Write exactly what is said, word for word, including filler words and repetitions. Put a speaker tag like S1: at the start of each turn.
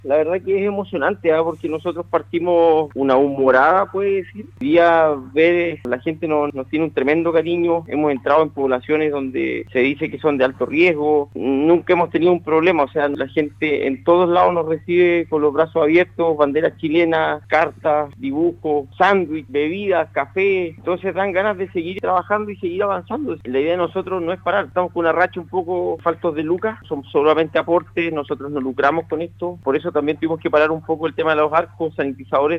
S1: La verdad que es emocionante, ¿eh? Porque nosotros partimos una humorada, puede decir. Día ver, la gente nos, nos tiene un tremendo cariño. Hemos entrado en poblaciones donde se dice que son de alto riesgo. Nunca hemos tenido un problema, o sea, la gente en todos lados nos recibe con los brazos abiertos, banderas chilenas, cartas, dibujos, sándwich, bebidas, café. Entonces dan ganas de seguir trabajando y seguir avanzando. La idea de nosotros no es parar. Estamos con una racha un poco faltos de lucas, son solamente aportes, nosotros no lucramos con esto. Por eso también tuvimos que parar un poco el tema de los arcos sanitizadores